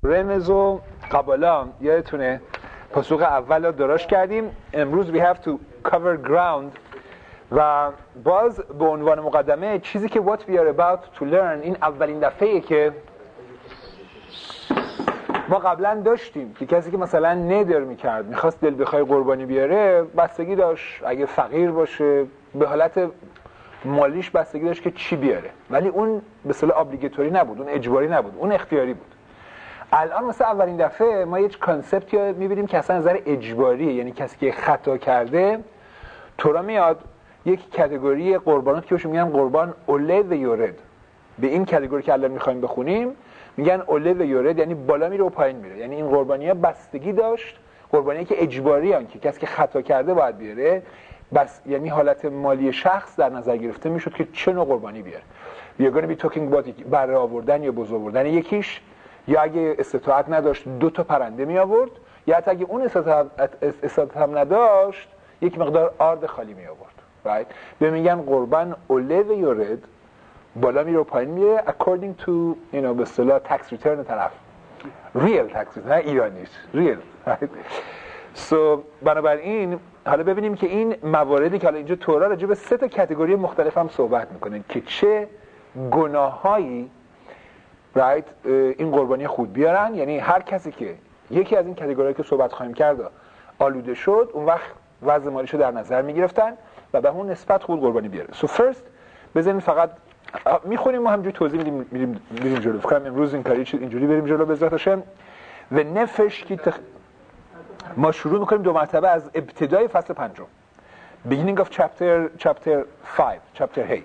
رمز و قبالا یادتونه پاسخ اول رو درست کردیم. امروز we have to cover ground و باز به عنوان مقدمه چیزی که what we are about to learn این اولین دفعه‌ایه که ما قبلا داشتیم که کسی که مثلا ندر میکرد میخواست دل بخوای قربانی بیاره بستگی داشت اگه فقیر باشه به حالت مالیش بستگی داشت که چی بیاره، ولی اون به اصطلاح ابلیگاتوری نبود، اون اجباری نبود، اون اختیاری بود. الان مثلا اولین دفعه ما یک کانسپتی رو می‌بینیم که اصلا نظر اجباریه، یعنی کسی که خطا کرده تورا میاد یک کاتگوری قربانات که بهش میگن قربان اوله و یورد. به این کاتگوری که الان می‌خوایم بخونیم میگن اوله و یورد، یعنی بالا میره و پایین میره. یعنی این قربانی‌ها بستگی داشت، قربانی‌ای که اجباری ان که کسی که خطا کرده باید بیاره، بس یعنی حالت مالی شخص در نظر گرفته میشد که چه نوع قربانی بیاره. We're going to be talking about بره آوردن یا بز آوردن یکیش، یا اگه استطاعت نداشت 2 تا پرنده می آورد، یا حتی اگه اون استطاعت هم نداشت یک مقدار آرد خالی می آورد. right؟ به میگن قربان اوله و یورد، بالا میره و پایین میره according to به اصطلاح tax return طرف، real tax return، نه ایرانیش، real. right؟ so بنابراین حالا ببینیم که این مواردی که حالا اینجا تورا راجع به 3 تا کاتگوری مختلف هم صحبت میکنه که چه گناهایی این قربانی خود بیارن. یعنی هر کسی که یکی از این کاتگوری‌ها که صحبت خواهیم کرد آلوده شد، اون وقت وضع مالیشو در نظر میگرفتن و به اون نسبت خود قربانی بیاره. so first بزنین فقط میخونیم و همینجوری توضیح میدیم جلو. فکر کنم امروز این کاری اینجوری بریم جلو به عزت هاشم. و نفش کی ما شروع میکنیم 2 مرتبه از ابتدای فصل 5 beginning of chapter 5 chapter 8.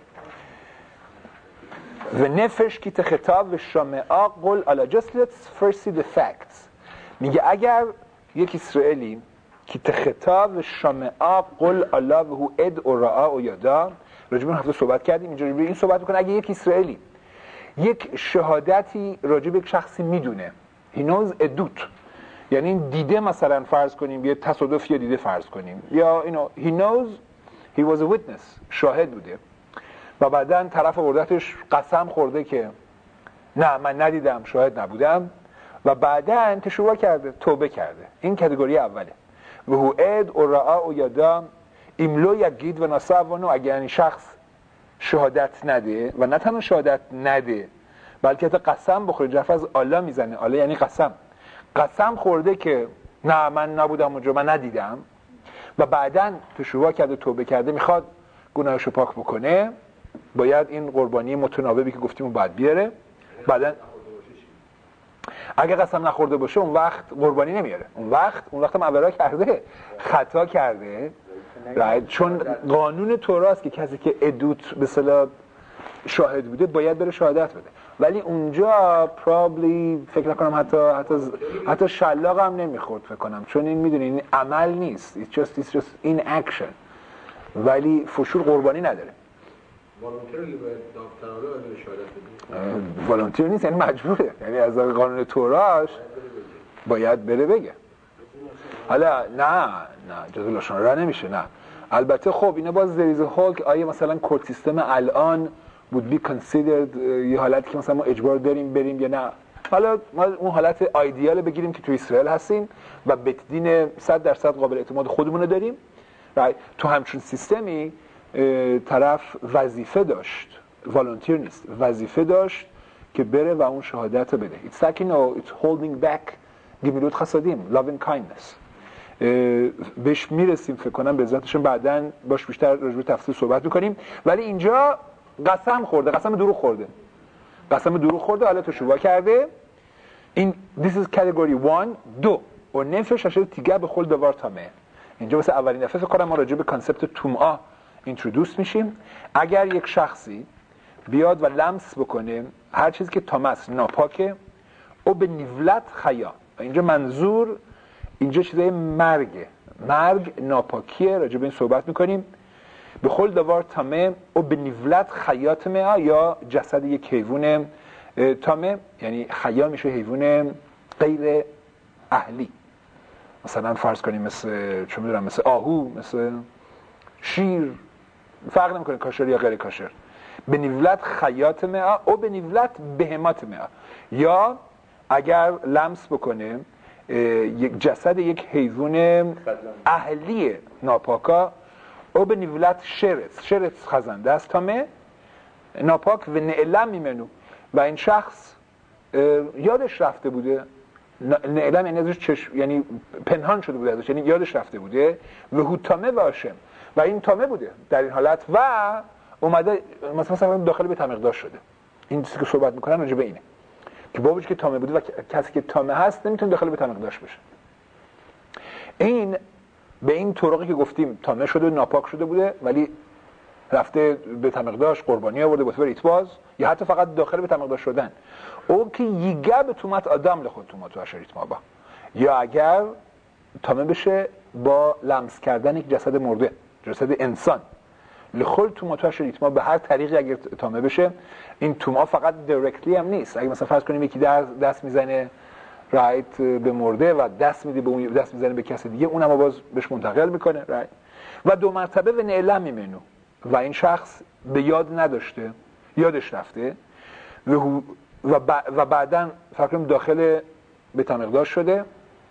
و نفش کی خطاب و شامعا قل الا just let's first see the facts. میگه اگر یک اسرائیلی کی خطاب و شامعا قل الا و هو اد و رعا و یادا، راجع به هفته صحبت کردیم اینجوری به این صحبت میکنه اگه یک اسرائیلی یک شهادتی راجع به یک شخصی میدونه، he knows ادوت، یعنی دیده، مثلا فرض کنیم یه تصادفی دیده فرض کنیم، یا he knows he was a witness، شاهد بوده و بعدن طرف آوردتش قسم خورده که نه من ندیدم، شاهد نبودم، و بعدن تشویق کرده، توبه کرده. این کاتگوری اوله. و هو اد و رعا و یادا ایملو یگید و نصابونو، اگر این شخص شهادت نده و نه تنها شهادت نده بلکه حتی قسم بخوره، جرف از الله میزنه، الله یعنی قسم خورده که نه من نبودم اونجا، من ندیدم، و بعدن تشویق کرده، توبه کرده، میخواد گناهشو پاک بکنه، باید این قربانی متناوبی که گفتیم اون باید بیاره. بعدن اگه قسم نخورده باشه اون وقت قربانی نمیاره، اون وقت هم عبرا کرده، خطا کرده، چون قانون توراست که کسی که ادوت به اصطلاح شاهد بوده باید بره شهادت بده. ولی اونجا probably فکر نکنم حتی شلاق هم نمیخورد فکر کنم، چون این میدونی این عمل نیست، it's just in action، ولی فشور قربانی نداره. والنتیر نیست، یعنی مجبوره، یعنی از قانون توراش باید بره بگه. حالا نه جزء لاشون را نمیشه، نه البته. خب اینا باز there is a whole که آیه مثلا کورت سیستم الان would be considered یه حالتی که مثلا ما اجبار داریم بریم یا نه. حالا ما اون حالت آیدیال بگیریم که تو اسرائیل هستیم و بیت دین 100% قابل اعتماد خودمون رو داریم. تو همچون سیستمی طرف وظیفه داشت، والنتیر نیست، وظیفه داشت که بره و اون شهادت بده. It's like it's holding back گمیلوت خسادیم، loving kindness. بهش میرسیم فکر کنم به ذاتشون بعداً باش بیشتر راجع به تفصیل صحبت میکنیم. ولی اینجا قسم خورده، قسم دروغ خورده، حالا تشویق کرده. این this is category 1. 2 و نفش اشاره تیگه به خل دوار تامه. اینجا واسه اولین دفعه فکر کنم ما راجع به کانسپت تومعه اینترودوس میشیم. اگر یک شخصی بیاد و لمس بکنه هر چیزی که تامس ناپاکه او به نیولت خیا، اینجا منظور اینجا چیزای مرگ ناپاکیه، راجع به این صحبت میکنیم. به خل دوار تامه او به نیولت خیات مه، یا جسد یک حیوان تامه، یعنی خیا میشه حیوان غیر اهلی، مثلا فرض کنیم مثل چه میدونم مثل آهو، مثل شیر، فرق نمیکنه کاشر یا غیر کاشر. به نیولت خیات مه او به نیولت بهمات مه، یا اگر لمس بکنه یک جسد یک حیوان اهلی ناپاکا او به نیولت شرط خزنده است تامه ناپاک و نعلم میمنو و این شخص یادش رفته بوده. نعلم یعنی ازش یعنی پنهان شده بوده ازش، یعنی یادش رفته بوده و هو تامه و آشم و این تامه بوده در این حالت و اومده مثلا داخل به تمقدار شده. این چیزی که صحبت میکنن راجع به اینه که بابوش که تامه بوده و کسی که تامه هست نمیتونه داخل به تمقدارش بشه. این به این طرقی که گفتیم تامه شده ناپاک شده بوده ولی رفته به تمقدارش قربانی آورده بطور ایتباز یا حتی فقط داخل به تمقدار شدن او که یگه به تومت آدم لخود تومت و اشاریت ما با یا اگر تامه بشه با لمس کردن یک جسد مرده جسد انسان لخود تومت و اشاریت ما به هر طریقی اگر تامه بشه. این توما فقط دایرکتلی هم نیست. اگه مثلا فرض کنیم یکی دست میزنه رایت به مرده و دست میده به اون دست میزنه به کسی دیگه اونم باز بهش منتقل میکنه رایت و دو مرتبه و نعلم میمنو و این شخص به یاد نداشته یادش رفته و بعداً فکر کنم داخل به تمقدار شده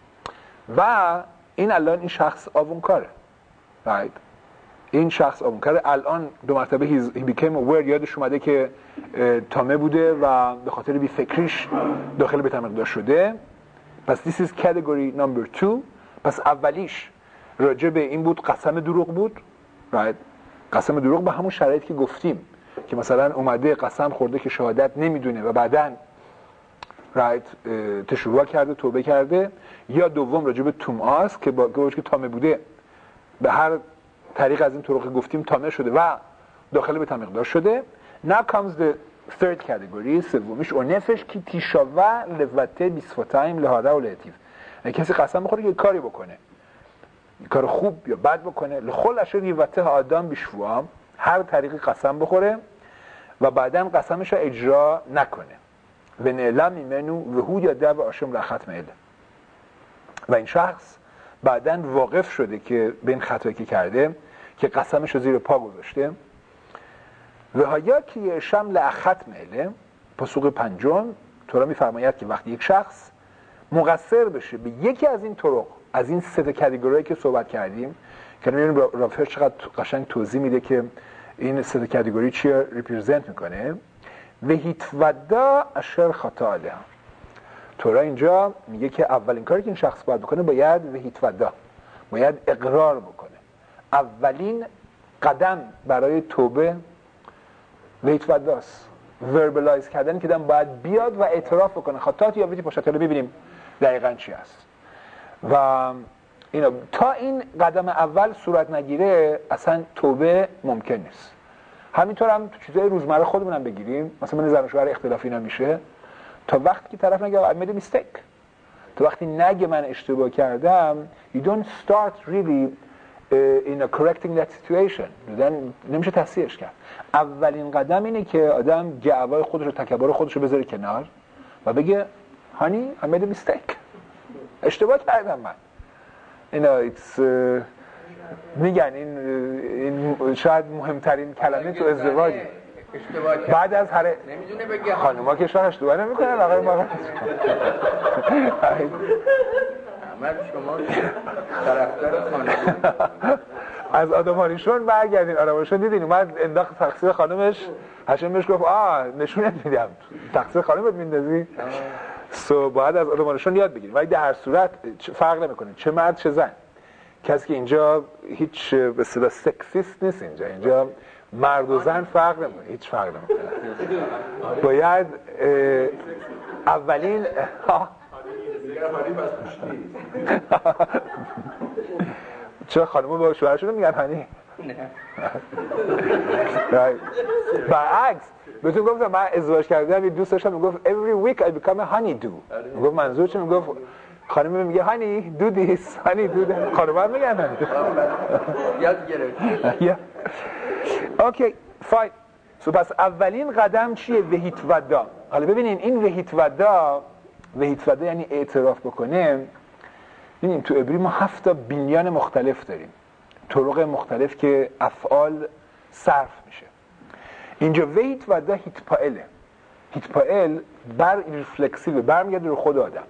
و این الان این شخص آونکاره right. این شخص آونکاره الان دو مرتبه he became aware یادش اومده که تامه بوده و به خاطر بی فکریش داخل به تمقدار شده. پس this is category number 2. پس اولیش راجع به این بود قسم دروغ بود right. قسم دروغ به همون شرایطی که گفتیم که مثلا اومده قسم خورده که شهادت نمیدونه و بعدن رایت تشویق کرده توبه کرده. یا دوم راجع به توماس که با گوش که تامه بوده به هر طریق از این طرق گفتیم تامه شده و داخل به تمقدار شده. Now comes the third category سومیش او نفش که تیشاوه لوته بیسفتایم لهاده و لهتیف کسی قسم بخوره که کاری بکنه کار خوب یا بد بکنه لخل اشر یوته آدم بیشوام هر طریقی قسم بخوره و بعداً قسمش رو اجرا نکنه و نعلم ایمنو و هو یا دو آشم لختم اله و این شخص بعداً واقف شده که به این خطایی که کرده که قسمش رو زیر پا گذاشته و هایا که یشم لختم اله پاسخ پنجم تورا میفرماید که وقتی یک شخص مقصر بشه به یکی از این طرق از این سه تا کاتگوری که صحبت کردیم که می‌بینیم رافر چقدر قشنگ توضیح میده که این سه تا کاتگوری چی ریپرزنت میکنه و هیتودا اشر خطا علیه. تورا اینجا میگه که اولین کاری که این شخص باید بکنه باید و هیتودا باید اقرار بکنه. اولین قدم برای توبه و هیتوداست وربلایز کردن که دم باید بیاد و اعتراف بکنه خطاات یا ویتی پاشتاله ببینیم دقیقاً چی هست و اینا تا این قدم اول صورت نگیره اصلا توبه ممکن نیست. همینطور هم تو چیزای روزمره خودمونم بگیریم مثلا من زن و شوهر اختلافی نمیشه تا وقتی که طرف نگه I made a mistake تا وقتی نگه من اشتباه کردم you don't start really in a correcting that situation نمیشه تصحیحش کرد. اولین قدم اینه که آدم گعوای خودش و تکبر خودش رو بذاره کنار و بگه honey I made a mistake اشتباه کردم من it's میگن این شاید مهمترین کلمه تو ازدواج بعد از هر نمیدونه بگه خانوما که شاید اشتباه نمیکنن آقای ما عمل شما طرفدار خانم از آدماریشون برگردین آدماریشون دیدین اومد انداخت تقصیر خانومش هاشم بهش گفت نشونت میدم تقصیر خانومت میندازی باید از آدماریشون یاد بگیریم ولی در هر صورت فرق نمیکنه چه مرد چه زن کسی که اینجا هیچ به اصطلاح سکسیست نیست اینجا مرد و زن فرق نمیکنه هیچ فرق نمیکنه باید اولین چرا خانم‌ها با شوهرشون میگن هنی برعکس بهتون گفتم من ازدواج کردم یه دوست داشتم میگفت every week I become a honeydew میگفت منظور چه میگفت خانم میگه honey do this honey do that خانم‌ها میگن یاد گرفت اوکی فاین پس اولین قدم چیه وحیت ودا حالا ببینین این وحیت ودا یعنی اعتراف بکنه. ببینیم تو عبری ما 7 بیلیون مختلف داریم طرق مختلف که افعال صرف میشه. اینجا وحیت ودا هیت پائله هیتپائل ریفلکسیو برمیگرده رو خود آدم.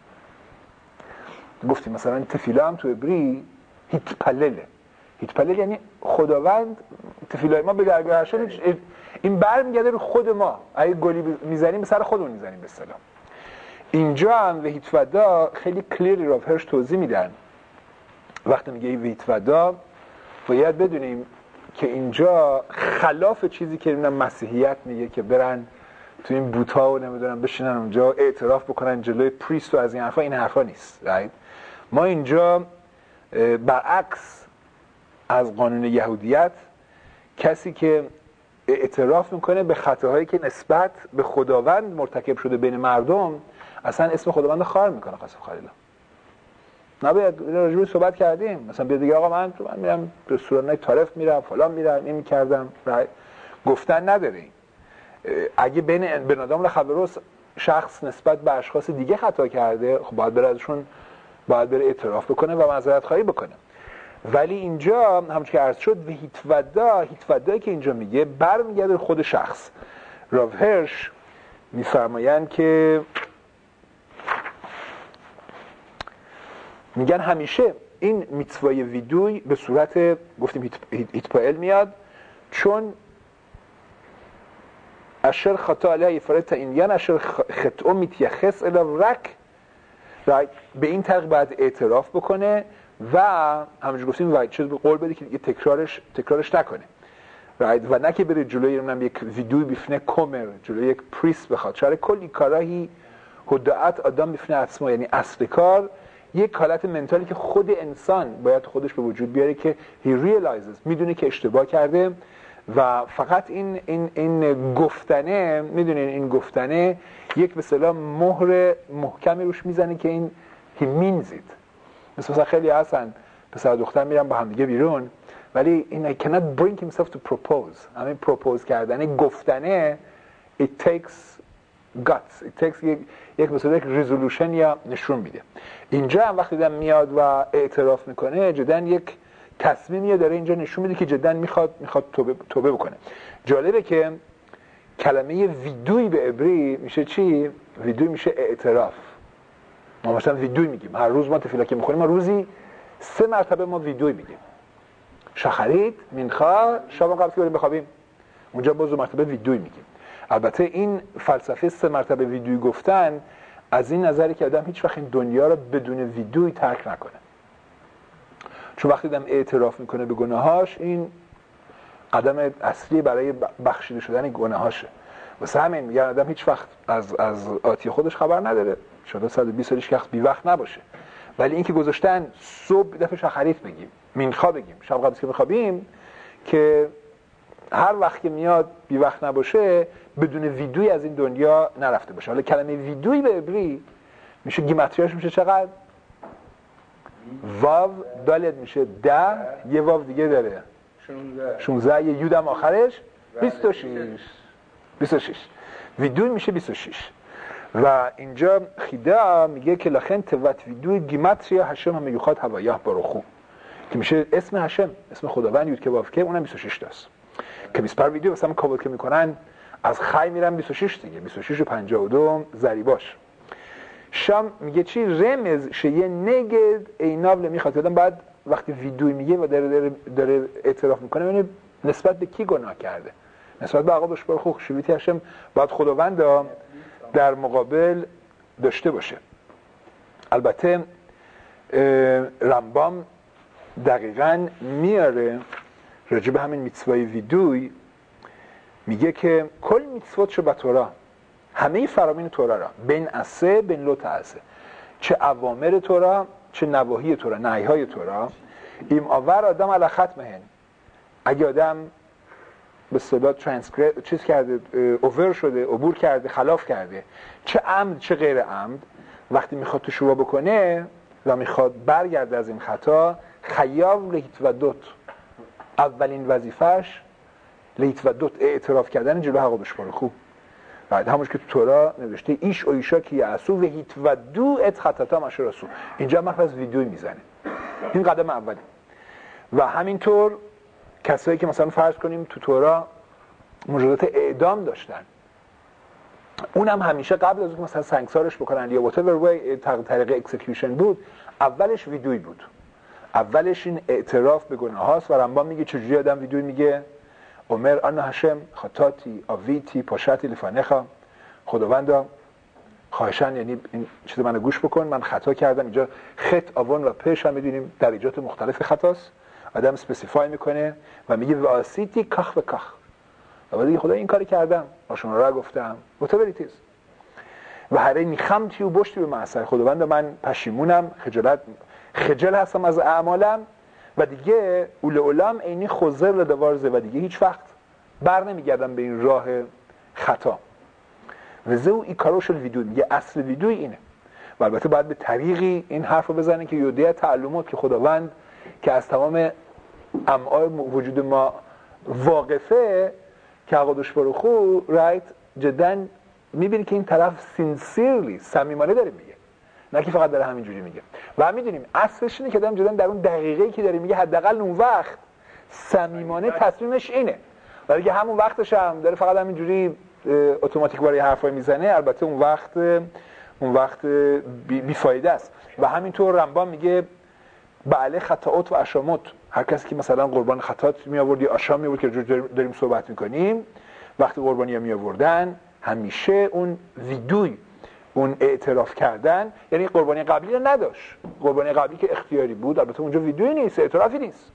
گفتیم مثلا تفیلا هم تو عبری هیتپلله. هیتپلل یعنی خداوند تفیلای ما به درگاه هاشم، این برمیگرده رو خود ما. اگه گلی میزنیم به سر خودمون میزنیم به اصطلاح. اینجا هم و هیتودا خیلی کلیری راف هرش توضیح میدن. وقتی میگه این هیتودا باید بدونیم که اینجا خلاف چیزی که مسیحیت میگه که برن تو این بوتا و نمیدونم بشینن اونجا اعتراف بکنن جلوی پریست و از این حرفا، این حرفا نیست. ما اینجا برعکس از قانون یهودیت، کسی که اعتراف میکنه به خطاهایی که نسبت به خداوند مرتکب شده بین مردم، اصلا اسم خداوند خار میکنه. قصد خالیلا نباید. راجبی صحبت کردیم. مثلا بیاد دیگه آقا من میرم رستورانای طرف میرم فلان میرم این میکردم، گفتن نداره. اگه بین بنادم و خبروس شخص نسبت به اشخاص دیگه خطا کرده، خب باید بره ازشون بره اعتراف بکنه و معذرت خواهی بکنه. ولی اینجا همونطور که عرض شد و هیتودایی که اینجا میگه برمیگرده خود شخص. راو هرش میفرمایند که میگن همیشه این میتوای ویدوی به صورت گفتیم هیتپائل میاد، چون اشر خطا علیه یفرت اینیان اشر خطئو میتیخس الی رک، به این طریق باید اعتراف بکنه و همونجور گفتیم و چیز به قول بده که دیگه تکرارش نکنه، و نه که بره جلوی یک ویدیوی بیفنه کمر جلوی یک پریست بخواد. چرا کلی کاراهی هدعت آدم بیفنه اسما، یعنی اصل کار یک حالت منتالی که خود انسان باید خودش به وجود بیاره که he realizes، میدونه که اشتباه کرده و فقط این گفتنه، میدونین این گفتنه یک به اصطلاح مهر محکمی روش میزنه که این he means it. مثلا خیلی هستن پسر دختر میرن با هم دیگه بیرون، ولی این I cannot bring himself to propose. همین پروپوز کردن گفتنه it takes guts، it takes یک مثلا یک ریزولوشن یا نشون میده. اینجا هم وقتی دم میاد و اعتراف میکنه جدا یک تصمیمیه داره اینجا نشون میده که جدا میخواد توبه بکنه. جالبه که کلمه ویدوی به عبری میشه چی؟ ویدوی میشه اعتراف. ما مثلا ویدوی میگیم، هر روز ما تفیلا که میخونیم ما روزی 3 مرتبه ما ویدوی میگیم. شخرید، منخا، شب قبل که بریم بخوابیم، اونجا باز 2 مرتبه ویدوی میگیم. البته این فلسفه 3 مرتبه ویدوی گفتن از این نظری که آدم هیچ وقت این دنیا رو بدون ویدوی ترک نکنه، چون وقتی آدم اعتراف میکنه به گناهاش، این قدم اصلی برای بخشیده شدن گناهاشه. واسه همین میگن آدم هیچ وقت از آتی خودش خبر نداره، شاید 120 سالش که بی وقت نباشه، ولی این که گذاشتن صبح دفعه شخریت بگیم، منخا بگیم، شب قبل که بخوابیم، که هر وقت که میاد بی وقت نباشه بدون ویدوی از این دنیا نرفته باشه. حالا کلمه ویدوی به عبری میشه گیماتریاش میشه چقدر؟ واو دالت میشه 10، یه واو دیگه داره 16، یه یودم آخرش 26. ویدوی میشه 26. و اینجا خیدا میگه که لخن توت ویدوی گیماتریا هشم هم یخواد هوایه برخو، که میشه اسم هشم، اسم خداوند یود که وافکه، اونم 26 تاست. که بیسپر ویدیو مثلا کابل که میکنن از خی میرن 26 دیگه، 26 و 52 ضریباش. شام میگه چی؟ رمز شیه نگد ایناب نمیخواد. آدم بعد وقتی ویدیو میگه و داره اعتراف میکنه ببینید نسبت به کی گناه کرده، نسبت به آقا بشبار خوب شویتی هشم باید خداوند در مقابل داشته باشه. البته رمبام دقیقاً میاره راجع به همین میتسوای ویدوی، میگه که کل میتسوات شو بطورا، همه فرامین تورا را بین اسه بین لو تعسه، چه اوامر تورا چه نواهی تورا، نهیهای تورا، ایم آور آدم علی ختم هن، اگه آدم به اصطلاح چیز کرده، اوور شده، عبور کرده، خلاف کرده، چه عمد چه غیر عمد، وقتی میخواد تو شروع بکنه و میخواد برگرده از این خطا، خیاب لهیت و دوت، اولین وظیفش لیت و دوت اعتراف کردن جلو حق بشبار خوب. بعد همونش که تو تورا نوشته ایش و ایشا که یعصو و هیت و دو ات خطاتا مشه رسو، اینجا هم از ویدیوی میزنه. این قدم اولی. و همینطور کسایی که مثلا فرض کنیم تو تورا مجازات اعدام داشتن، اونم همیشه قبل از اینکه مثلا سنگسارش بکنن یا whatever way طریق اکسیکیوشن بود، اولش ویدوی بود. اولش این اعتراف به گناه هاست و رمبان میگه چجوری آدم ویدوی میگه؟ عمر آن هشم خطاتی آویتی پاشتی لفانخا، خداوندا خواهشاً، یعنی این چیز منو گوش بکن، من خطا کردم. اینجا خط آون و پش هم میدونیم درجات مختلف خطاست، آدم اسپسیفای میکنه و میگه واسیتی کخ و کخ، و بعد خدا این کاری کردم، شما را گفتم وتبریتیز و هره میخمتی و بشتی به معصر خداوند، من پشیمونم، خجل هستم از اعمالم و دیگه اولم اینی خزر لدوارزه و دیگه هیچ وقت بر نمیگردم به این راه خطا. وزو ایکاروش الویدوی، میگه اصل ویدوی اینه و البته باید به طریقی این حرف رو بزنه که یوده تعلمات که خداوند که از تمام امعای وجود ما واقفه که حقادش بروخو رایت جدا میبینی که این طرف سینسیرلی صمیمانه داره میگه، نه که فقط داره همینجوری میگه. و هم میدونیم اصلش اینه که دارم جدا در اون دقیقه‌ای که داره میگه حداقل اون وقت صمیمانه تصمیمش اینه، ولی که همون وقتش هم داره فقط همینجوری اتوماتیک برای حرفای میزنه، البته اون وقت بیفایده است. و همینطور رمبان میگه بله خطاات و اشامات، هر کسی که مثلا قربان خطات می آورد یا آشام می آورد که داریم صحبت میکنیم، وقتی قربانی ها می آوردن همیشه اون ویدوی، اون اعتراف کردن، یعنی قربانی قبلی رو نداشت، قربانی قبلی که اختیاری بود، البته اونجا ویدوی نیست، اعترافی نیست.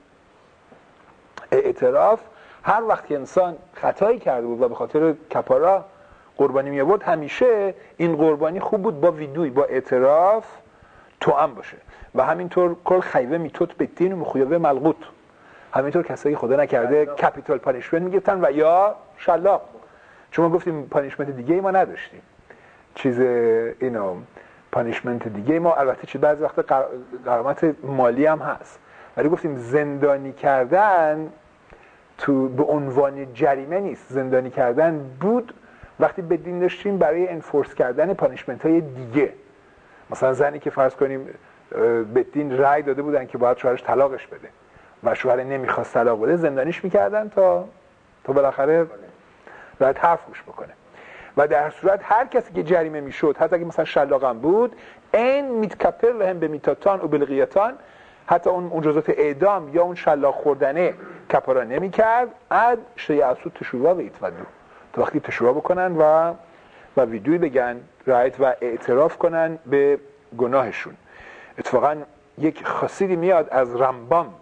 اعتراف هر وقت که انسان خطایی کرده بود و به خاطر کپارا قربانی می آورد، همیشه این قربانی خوب بود با ویدوی، با اعتراف توأم باشه. و همینطور کل خیوه میتوت بتین و مخیوه ملغوت، همینطور کسایی خدا نکرده کپیتال پانیشمنت میگفتن و یا شلاق، چون ما گفتیم پانیشمنت دیگه ای ما نداشتیم، چیز اینو پانیشمنت دیگه ای ما، البته چه بعضی وقت غرامت مالی هم هست، ولی گفتیم زندانی کردن تو به عنوان جریمه نیست. زندانی کردن بود وقتی بدین داشتیم برای انفورس کردن پانیشمنت های دیگه، مثلا زنی که فرض کنیم بدین رأی داده بودن که باید شوهرش طلاقش بده و شوهر نمیخواست طلاق بده، زندانیش میکردن تا بالاخره باید حرف گوش بکنه. و در صورت هر کسی که جریمه میشد، حتی اگه مثلا شلاقم بود، این میتکپر لهم به میتاتان و بلغیتان، حتی اون جزات اعدام یا اون شلاق خوردنه کپارا نمیکرد، اد شیعصو تشورا و ایتودو، تا وقتی تشورا بکنن و ویدوی بگن رایت و اعتراف کنن به گناهشون. اتفاقا یک خاصیدی میاد از رمبام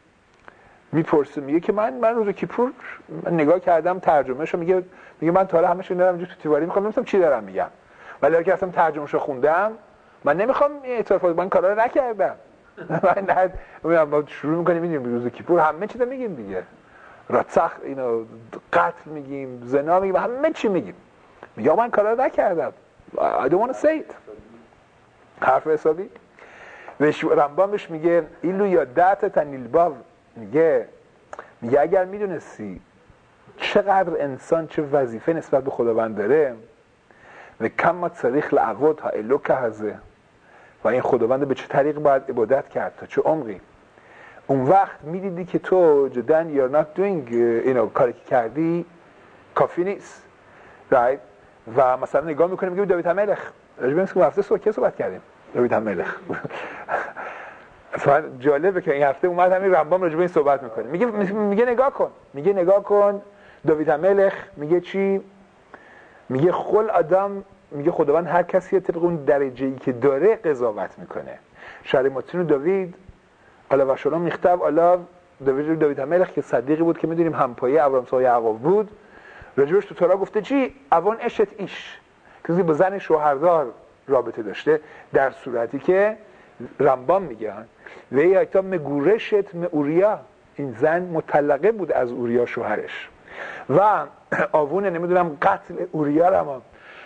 میپرسه، میگه که من روز کیپور نگاه کردم ترجمهشو، میگه من تا حالا همش دارم اینجا تو تیواری میخوام نمی‌فهمم چی دارم میگم، ولی اگه اصلا ترجمهشو خوندم من نمیخوام اعترافات، من کارا رو نکردم. من شروع میکنیم میگیم روز کیپور همه چی میگیم دیگه، راتسخ اینو قتل میگیم، زنا میگیم، همه چی میگیم، میگه من کارا رو نکردم. I don't want to say it. حرف حسابی رمبامش میگه ایلو یا دعت تنیلباو، میگه اگر میدونستی چقدر انسان چه وظیفه نسبت به خداوند داره و کم ما صریخ لعواد ها الو که هزه و این خداوند به چه طریق باید عبادت کرد تا چه عمقی، اون وقت میدیدی که تو جدن you're not doing اینو کاری که کردی کافی نیست. right؟ و مثلا نگاه میکنیم میگه داوید هملخ، راجبه که هفته صحبت کردیم داوید هملخ اصلا جالبه که این هفته اومد همین رمبام راجبه این صحبت میکنه، میگه نگاه کن داوید هملخ میگه چی؟ میگه خل آدم، میگه خداوند هر کسی طبق اون درجه‌ای که داره قضاوت میکنه. شریماتین داوید علاوه شلام میختب علاوه داوید هملخ که صدیقی بود که میدونیم همپایه ابرام یعقوب بود، راجبش تو تورا گفته چی؟ اوان اشت ایش، کسی با زن شوهردار رابطه داشته، در صورتی که رمبام میگن و ایتا مگورشت اوریا، این زن مطلقه بود از اوریا شوهرش و آوونه نمیدونم قتل اوریا رو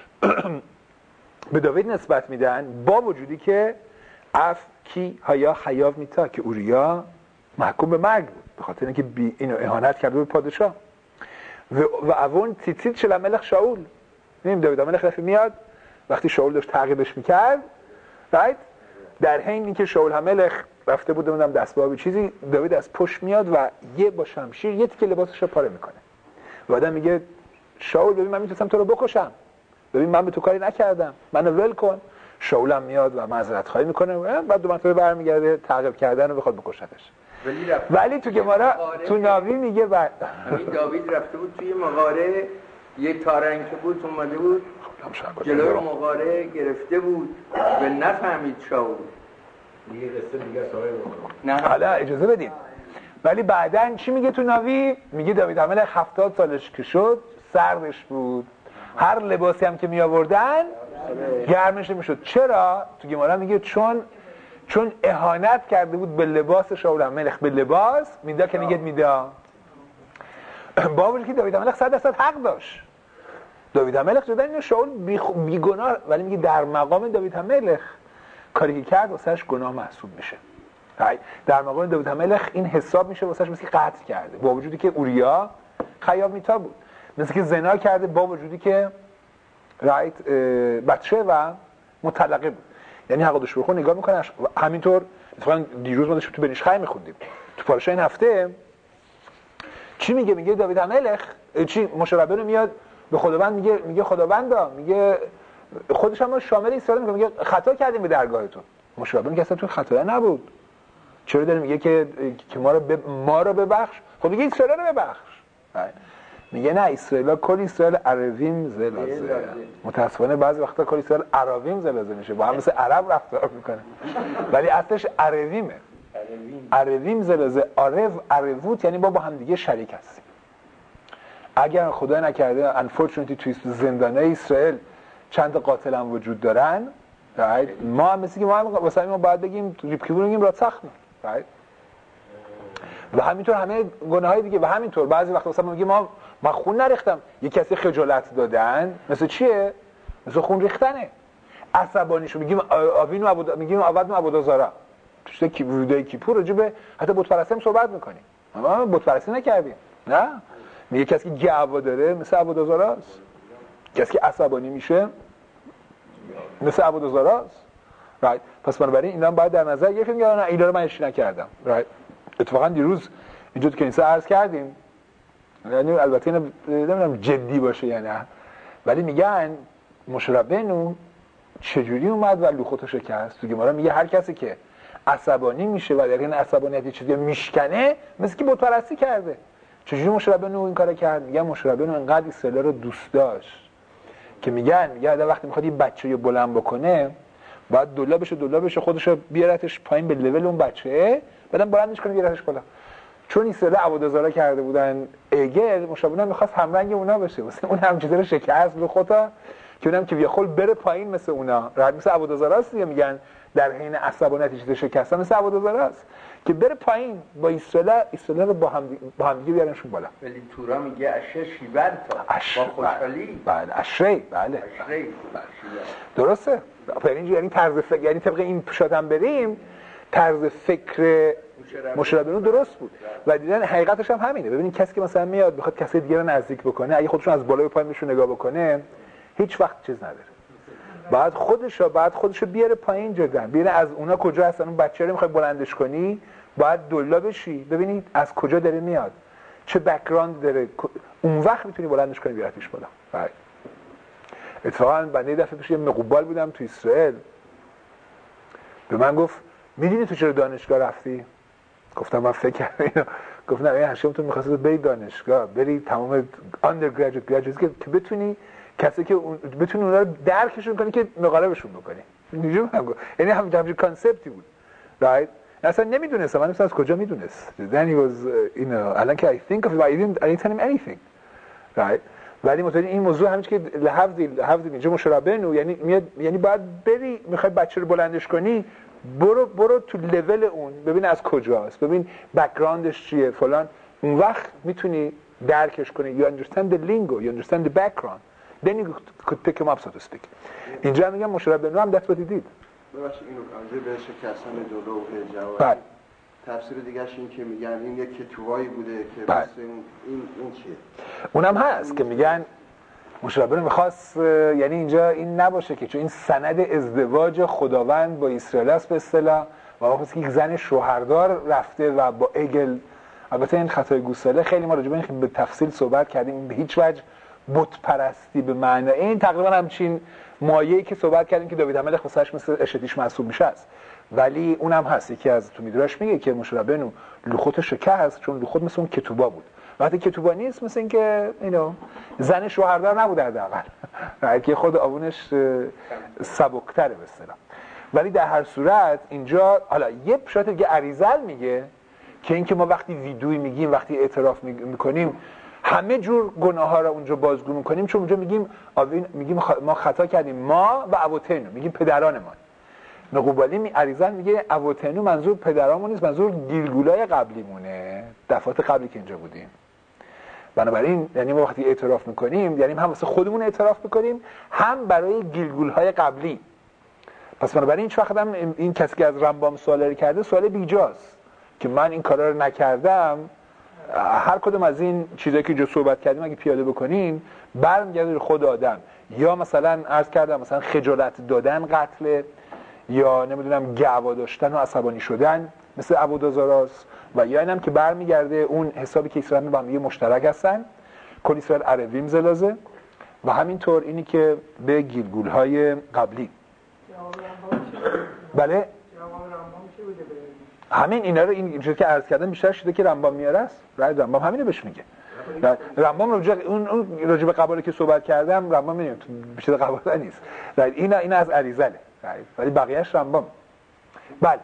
به داوید نسبت میدن، با وجودی که اف کی هایا خیاف میتا که اوریا محکوم به مرگ بود به خاطر اینکه اینو اهانت کرده به پادشاه. و اون تیتیت شل ملک شاول، میبینیم داوید ملک رفت میاد وقتی شاول داشت تعقیبش میکرد، رایت در حین اینکه شاول ملک رفته بود نمیدونم دستباب چیزی، داوید از پشت میاد و یه با شمشیر یه تیکه لباسش رو پاره میکنه و آدم میگه شاول ببین من میتونستم تو رو بکشم، ببین من به تو کاری نکردم، منو ول کن. شاولم میاد و معذرت خواهی میکنه، بعد دو مرتبه برمیگرده تعقیب کردن رو بخواد بکشتش. ولی تو گمارا تو ناوی میگه همین داوید رفته بود توی مغاره، یه تارنک بود اومده بود جلوی مغاره گرفته بود و نفهمید شاول. یه قصه دیگه سوال نه حالا اجازه بدید. ولی بعدن چی میگه تو ناوی؟ میگه داوید الملک 70 سالش که شد سردش بود، هر لباسی هم که می آوردن گرمش نمیشد. چرا؟ تو گمارا میگه چون اهانت کرده بود به لباس شاول الملک، به لباس میدا که نگید میدا. با وجودی که داوید الملک 100% حق داشت. داوید الملک جدا اینه شاول بیگناه، ولی میگه در مقام داوید الملک کاری که کرد واسهش گناه محسوب میشه. در مقام داوید الملک این حساب میشه واسهش مثل قتل کرده، با وجودی که اوریا خیاب میتا بود، مثل که زنا کرده، با وجودی که بچه و مطلقه بود. یعنی حق داشت بخون نگاه میکنه. همینطور اتفاقا دیروز ما تو بنیشخای میخوندیم تو پاراشا این هفته چی میگه داوید الملک چی موشه ربنا میاد به خداوند میگه خداوندا، میگه خودش هم شامل اسرائیل میگه خطا کردیم به درگاه تو. موشه ربنا که اصلا تو خطا نبود، چرا داره میگه که ما رو ببخش؟ خب میگه اسرائیل رو ببخش. میگه نه اسرائیل کل اسرائیل عربیم زلازه. متاسفانه بعضی وقتا کل اسرائیل عربیم زلازه میشه، با هم مثل عرب رفتار میکنه ولی اصلش عربیمه. عربیم زلازه. عربوت یعنی با هم دیگه شریک هستیم. اگر خدا نکرده unfortunately توی زندانهای اسرائیل چند قاتل هم وجود دارن، ما هم مثل که ما هم باید بگیم ریپکیبون بگیم راتسخن. و همینطور همه گناههای دیگه. و همینطور بعضی وقتا مثلا میگیم من خون نریختم، یه کسی خجالت دادن، مثل چیه؟ مثل خون ریختنه. عصبانیشو میگیم میگیم عبادو عبادازارا. تو ویدیوی کیپور راجع به حتی بت پرستی هم صحبت میکنیم. ما بت پرستی نکردیم. نه؟ میگه کسی که گعوا داره مثل عبادازاراست. کسی که عصبانی میشه مثل عبادازاراست. پس بنابراین اینا باید در نظر گرفت. میگن نه اینا رو من اشتباه نکردم. اتفاقا دیروز اینجا تو کنیسه عرض کردیم، یعنی البته نمیدونم جدی باشه یا نه، ولی میگن موشه ربنا چجوری اومد و لوخوتو شکست. تو گمارا میگه هر کسی که عصبانی میشه و در این عصبانیت چیزی میشکنه مثل که بت پرستی کرده. چجوری موشه ربنا این کارو کرد؟ میگن موشه ربنا انقدر اسرائیل رو دوست داشت که میگن وقتی میخواد یه بچه‌ی بلند بکنه باید دلا بشه خودشو بیارتش پایین به لول اون بچه، بعدم بلندش کنه بیارتش بالا. چون اسرائیل عبادازارا کرده بودن ایگل، موشه ربنا میخواست همرنگ اونا بشه، واسه اون هم چیزا رو شکست به خدا که اونم که بیخول بره پایین مثل اونا. راحت مثل عبادازاراست دیگه. میگن در حین عصبانیت چیزا شکستن مثل عبادازاراست که بره پایین با اسرائیل رو با هم دیگه بیارنشون بالا. ولی تورا میگه اشره شیبن تا با خوشحالی. بله اشره. درسته. یعنی طرز فکر، یعنی طبق این شاتم بریم طرز فکر موشه ربنا درست بود و دیدن حقیقتش هم همینه. ببینید کسی که مثلا میاد بخواد کسی دیگه رو نزدیک بکنه، اگه خودشون از بالا به پایین بهشون نگاه بکنه هیچ وقت چیز نداره. بعد خودشو بیاره پایین، جدا بیاره از اونا کجا هستن. اون بچه رو میخوای بلندش کنی باید دلا بشی، ببینید از کجا داره میاد، چه بک‌گراند داره، اون وقت میتونی بلندش کنی بیارتش بالا. اتفاقا بنده دفعه پیش یه مقبال بودم تو اسرائیل، به من گفت میدونی تو چرا دانشگاه رفتی؟ گفتم من فکر کردم. گفت نه هاشم تو می‌خواستی بری دانشگاه، بری تمام undergraduate graduate که بتونی کسی که بتونی اونا رو درکشون کنی که مقاله‌شون بکنی. اینجوری من گفت، یعنی همین کانسپتی بود. right؟ اصلا نمیدونستم، من از کجا میدونست. then he was الان که I think of it I didn't tell him anything. right؟ ولی متوجه این موضوع همین که لحظه اینجا موشه ربنا یعنی باید بری میخوای بچه رو بلندش کنی برو تو لول اون، ببین از کجاست، ببین بک‌گراندش چیه فلان، اون وقت میتونی درکش کنی. you understand the lingo, you understand the background, then you could pick him up so to speak. اینجا میگم موشه ربنا هم that's what he did. ببخشید اینو کامجه به شکستن جلو و جواب. تفسیر دیگه‌ش این که میگن این یک کتوایی بوده که مثل این چیه؟ اونم هست که میگن موشه ربنا میخواست، یعنی اینجا این نباشه که چون این سند ازدواج خداوند با اسرائیل است به اصطلاح و وقتی که یک زن شوهردار رفته و با عگل، البته این خطای گوساله خیلی ما راجع به این به تفصیل صحبت کردیم، به هیچ وجه بت پرستی به معنی این تقریبا همچین مایه‌ای که صحبت کردیم که داوید عمل خصش مثل اشتیش محسوب میشه است، ولی اونم هست. یکی از تو میدراش میگه که موشه ربنو لوخوت شکست چون لوخوت مثل اون کتوبا بود. وقتی کتوبا نیست مثل این که زن شوهردار نبود حداقل، که خود آبونش سبکتره به اصطلاح. ولی در هر صورت اینجا حالا یه شاید دیگه اریزل میگه که اینکه ما وقتی ویدوی میگیم، وقتی اعتراف میکنیم، همه جور گناه ها رو اونجا بازگو میکنیم، چون اونجا میگیم ما خطا کردیم، ما و ابوتینو، میگیم پدرانمان. نقوبالی اریزل میگه ابوتینو منظور پدرامون نیست، منظور گیلگولای قبلیمونه، دفعات قبلی که اینجا بودیم. بنابراین یعنی ما وقتی اعتراف میکنیم یعنی هم واسه خودمون اعتراف میکنیم، هم برای گیلگولهای قبلی. پس بنابراین هیچ وقت هم این کسی که از رمبام سوال کرده سوال بیجاست که من این کارا رو نکردم. هر کدوم از این چیزایی که جو صحبت کردیم اگه پیاده بکنین برمیگرده به خود آدم. یا مثلا عرض کردم مثلا خجالت دادن قتل، یا نمیدونم گعوا داشتن و عصبانی شدن مثل ابودازاراس، و یا اینم که برمیگرده اون حسابی که اسرائیل با هم دیگه مشترک هستن، کل اسرائیل عربیم زلازه، و همینطور اینی که به گیلگول‌های قبلی. بله همین اینا رو این چیزی که عرض کردم بیشتر شده که رمبام میاره است. رمبام همینو بهش میگه. رمبام اون راجع به قباله که صحبت کردم رمبام میگه بیشتر قباله نیست. این از اریزله. ولی بقیه‌اش رمبام. بله.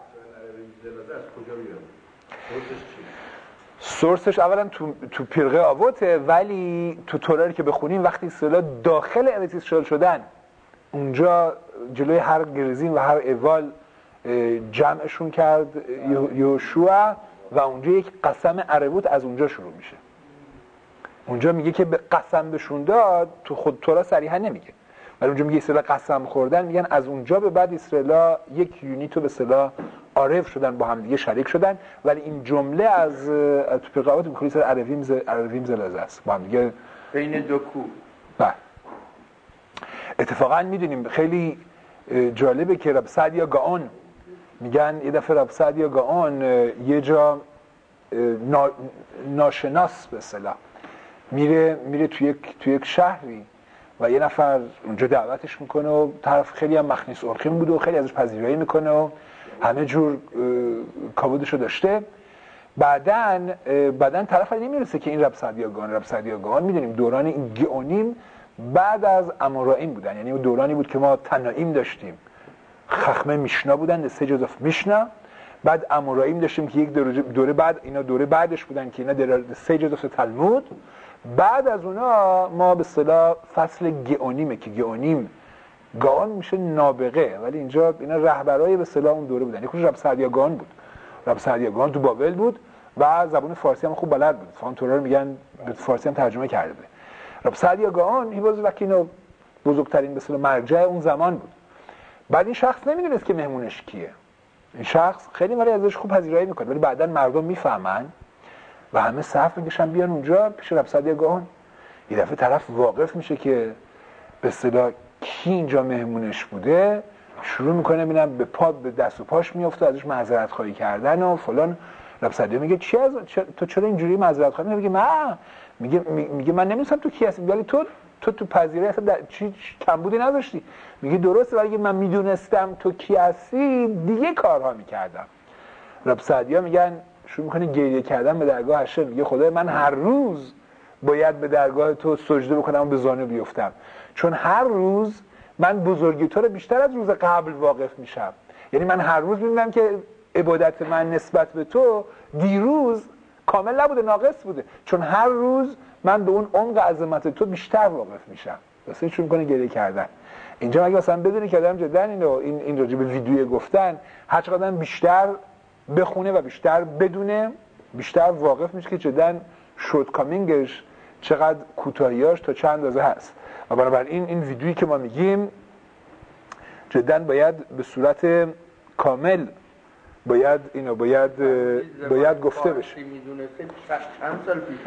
سورسش اولا تو پیرقه آوته، ولی تو توراری که بخونیم وقتی اصطلاح داخل اریت اسرائیل شدن اونجا جلوی هر گرزین و هر اوال جمعشون کرد یوشوع و اونجا یک قسم عربوت از اونجا شروع میشه. اونجا میگه که قسم بهشون داد، تو خود تورا صریحا نمیگه، ولی اونجا میگه اصطلاح قسم خوردن، میگن از اونجا به بعد اصطلاح یک یونیتو به اصطلاح عارف شدن، با هم دیگه شریک شدن. ولی این جمله از تو پیغاوات میخوری سر عربیم زلازه است با هم دیگه بین دو کو. بله. اتفاقا میدونیم خیلی جالبه که رب سعدیا گاون میگن یه دفعه رب سعدیا گاون یه جا ناشناس به اصطلاح میره توی یک شهری و یه نفر اونجا دعوتش میکنه و طرف خیلی هم مخنیس ارخیم بوده و خیلی ازش پذیرایی میکنه و همه جور کابودشو داشته. بعدن طرف نمیرسه که این رب سعدیا گاون میدونیم دوران این گئونیم بعد از امورائیم بودن، یعنی اون دورانی بود که ما تنائیم داشتیم، خخمه میشنا بودن، سجز اف میشنا، بعد امورائیم داشتیم که یک دوره بعد، اینا دوره بعدش بودن که اینا سجز اف تلمود. بعد از اونا ما به اصطلاح فصل گئونیمه که گاون میشه نابغه، ولی اینجا اینا رهبرای به اصطلاح اون دوره بودن. یکیش رب سعدیا گاون بود. رب سعدیا گاون تو بابل بود و زبان فارسی هم خوب بلد بود. فهم تورا رو میگن به فارسی هم ترجمه کرده بود. رب سعدیا گاون هیواز وکینو بزرگترین به اصطلاح مرجع اون زمان بود. بعد این شخص نمیدونست که مهمونش کیه. این شخص خیلی ولی ازش خوب پذیرایی میکنه، ولی بعداً مردم میفهمن و همه صف میکشن بیان اونجا پیش رب سعدیا گاون. یه دفعه طرف واقف میشه که به اصطلاح کی اینجا مهمونش بوده، شروع میکنه ببینم به دست و پاش میفته، ازش معذرت خواهی کردن و فلان. رب سعدیا میگه تو چرا اینجوری معذرت خواهی میگه من نمیدونستم تو کی هستی، ولی تو پذیرایی اصلا چی کمبودی نداشتی. میگه درسته، ولی من میدونستم تو کی هستی دیگه کارها میکردم. رب سعدیا میگن شروع میکنه گریه کردن به درگاه هشم، میگه خدای من هر روز باید به درگاه تو سجده بکنم و به زانو بیفتم، چون هر روز من بزرگی تو رو بیشتر از روز قبل واقف میشم. یعنی من هر روز میبینم که عبادت من نسبت به تو دیروز کامل نبوده، ناقص بوده، چون هر روز من به اون عمق عظمت تو بیشتر واقف میشم. واسه چون میکنه گریه کردن. اینجا اگه مثلا بدونی که آدم جدا این راجع به ویدیو گفتن هر چقدر بیشتر بخونه و بیشتر بدونه، بیشتر واقف میشه که جدا شورت کامینگش چقدر کوتاهیاش تا چند اندازه هست. و بنابراین این ویدیویی که ما میگیم جدا باید به صورت کامل باید گفته بشه. چند سال پیش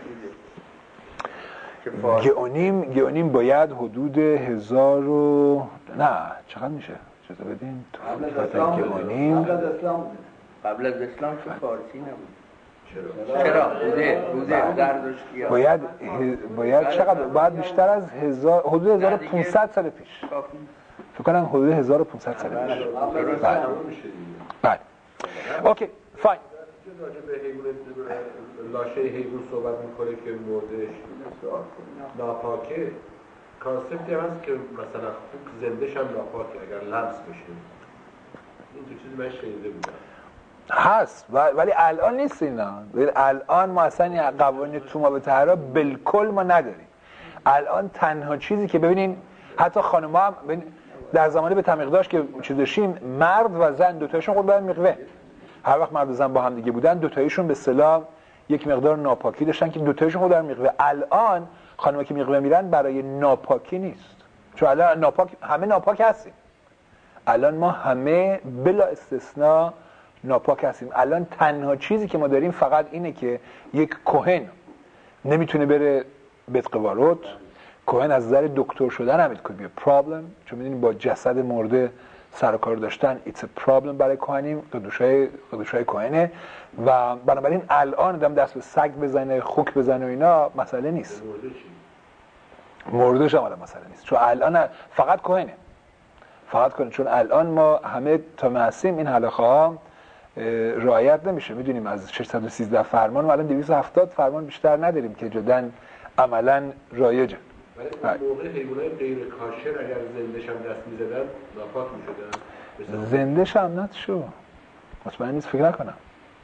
بوده؟ گئونیم باید حدود 1000 و نه چقدر میشه؟ چطور بدین؟ قبل از اسلام که فارسی نبود. چرا؟ بوده زردشتی‌ها باید چقدر؟ باید بیشتر از حدود 1500 سال پیش. فکر کنم حدود 1500 سال پیش. بله. اوکی، فاین. راجع به حیوان لاشه حیوان صحبت میکنه که مردش ناپاکه. کانسپتی هست که مثلا خوک زندهش هم ناپاکه اگر لمس بشه. این تو چیزی من شنیده بودم. هست ولی الان نیست اینا. الان ما اصلا قوانین توما به طهرا بالکل ما نداریم. الان تنها چیزی که ببینین حتی خانم‌ها هم در زمانه به تمیق که چیز داشتیم، مرد و زن دوتایشون خود برن میقوه. هر وقت مرد و زن با هم دیگه بودن دوتایشون به اصطلاح یک مقدار ناپاکی داشتن که دوتایشون خود در میقوه. الان خانم‌ها که میقوه میرن برای ناپاکی نیست، چون الان همه ناپاک هستیم. الان ما همه بلا استثناء ناپاک هستیم. الان تنها چیزی که ما داریم فقط اینه که یک کهن نمیتونه بره بیت قواروت. کهن از نظر دکتر شدن هم it could be a problem، چون میدونیم با جسد مرده سر و کار داشتن it's a problem برای کهنیم، قدوشای کهنه و بنابراین الان دم دست به سگ بزنه، خوک بزنه و اینا مسئله نیست. مردش هم مسئله نیست، چون الان فقط کهنه. چون الان ما همه تا معصیم این حلاخه ها رعایت نمیشه. میدونیم از 613 فرمان ما الان 270 فرمان بیشتر نداریم که جدا عملا رایجه. ولی اون موقع حیوانات غیر کاشر اگر زنده‌ش هم دست می‌زدن ناپاک می‌شدن. زنده‌ش هم نتشو مطمئن نیست، فکر نکنم.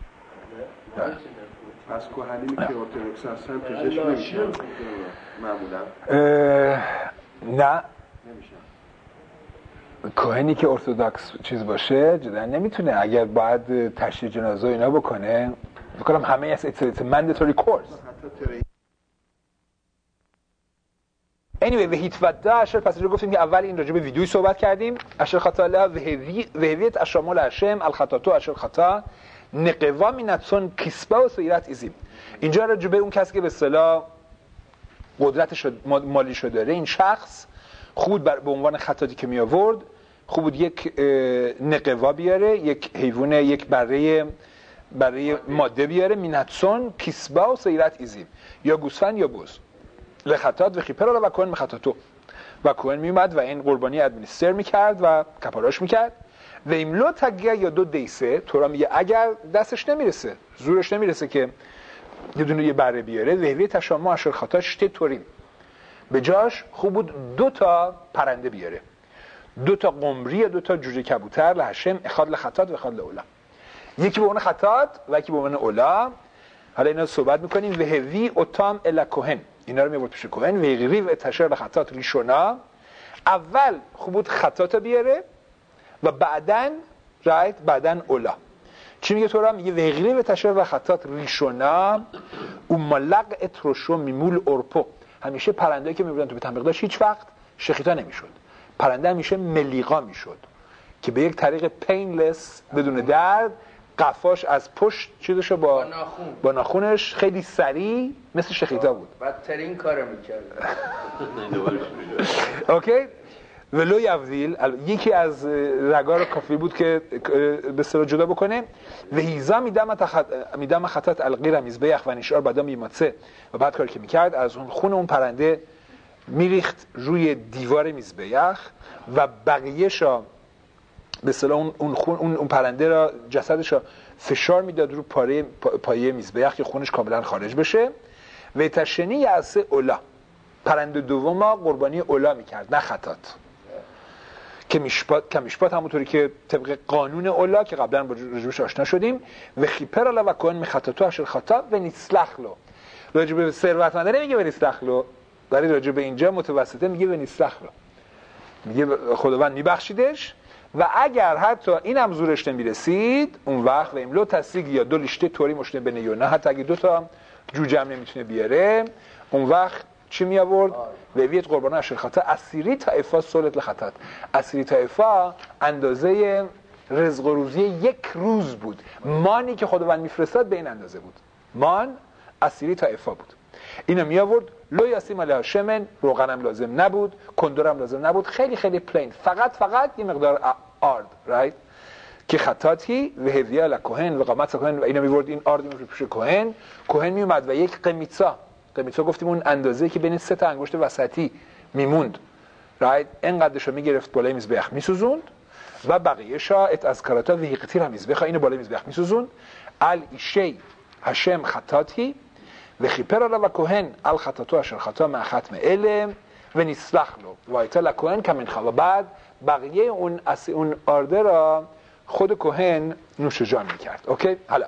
پس کهنی که ارتدوکس هستن پزشک نمیشن معمولا؟ نه کهنی که ارتدوکس چیز باشه جدا نمیتونه. اگر باید تشییع جنازه اینا بکنه بکنم همه از it's mandatory course. anyway به هیتودا اشر پس رو گفتیم که اول این راجع به ویدیوی صحبت کردیم. اشر خطا الله وهویت اشامل هشم الخطاتو اشر خطا نقوا مینتسون کسبه و سیرت ایزیم. اینجا راجع به اون کسی که به اصطلاح قدرتش مالیش داره، این شخص خود به عنوان خطاتی که می آورد خوب بود یک نقوا بیاره، یک حیوان، یک برای ماده بیاره، مینتسون کسبه و سیرت ایزیم، یا گوسفند یا بز. لخطات و خیپر و کوهن مخطاتو و کوهن میومد و این قربانی ادمینستر میکرد و کپاراش میکرد. و ایملو تگیه یا دو دیسه تورا میگه اگر دستش نمیرسه، زورش نمیرسه که یه دونه یه بره بیاره، وهوی تشامو اشر خطا شته توریم، به جاش خوب بود 2 تا پرنده بیاره، 2 تا قمری یا 2 تا جوجه کبوتر لهشم اخاد لخطات و اخاد لولا، یکی به اون خطات و یکی به اون اولا. حالا اینا صحبت میکنیم. وهوی اوتام الا کوهن، اینا رو میبرد پیش کوهن. ویغری و تشر لخطات ریشونا، اول خوب بود خطات بیاره و بعدن اولا. چی میگه تورا؟ میگه ویغری و تشر لخطات ریشونا و ملق اتروشو میمول اورپو. همیشه پرنده‌ای که میبردن تو بیت مقداش هیچ وقت شخیتا نمیشد. پرنده همیشه ملیقا میشد که به یک طریق پینلس بدون درد قفاش از پشت چیزشو با ناخونش خیلی سریع مثل شخیتا بود. بدترین کارو میکرد. اوکی. ولو یفضیل یکی از رگا رو کافی بود که به اصطلاح جدا بکنه. و هیزا میدم خطات الغیر میزبیخ و نشار بعدا میماتسه. و بعد کاری که میکرد از اون خون اون پرنده میریخت روی دیوار میزبیخ و بقیه‌شا به اصطلاح اون پرنده را جسدش را فشار میداد رو پایه میزبیخ که خونش کاملا خارج بشه. و تشنی یعصه اولا، پرنده دوم قربانی اولا میکرد نه خطات. که میشپات همونطوری که طبق قانون اولا که قبلا با رجوعش آشنا شدیم. و خیپر الا و کن میخطاتو اشر خطا و نیسلخلو. راجع به ثروتمنده نمیگه و نیسلخلو، ولی راجع به اینجا متوسطه میگه و نیسلخلو، میگه خداوند میبخشیدش و اگر حتی این هم زورش نمیرسید اون وقت و املو تصیگ یا 2 لیشته توری مشنه بنه یا نه، حتی اگه 2 تا جوجه هم نمیتونه بیاره اون وقت چی می آورد؟ ویت قربان اشر خطا اسیری طائفه سولت لخطات. اسیری طائفه اندازه رزق و روزی 1 روز بود. مانی که خداوند میفرستاد به این اندازه بود. مان اسیری طائفه بود. اینو می آورد. لو یاسیم علیها شمن، روغنم لازم نبود، کندورم لازم نبود، خیلی خیلی پلین، فقط یه مقدار آرد، رایت، که خطاتی و هدیه لکهن و قامت کهن و اینا میورد این آرد میورد پیش کهن میومد و یک قمیصا گفتیم اون اندازه که بین 3 انگشت وسطی میموند رایت اینقدرشو میگرفت بالای مذبح میسوزوند و بقیه‌شا از کراتا و هیقتی را مذبح اینو بالای مذبح میسوزوند ال ایشی هشم خطاتی و خیپر را و کهن ال خطاتو اشر خطا مع ختم علم و نسلخ له و ایتا لکهن کمن خوا. بعد بقیه اون آرده را خود کهن نوش جان میکرد. اوکی. حالا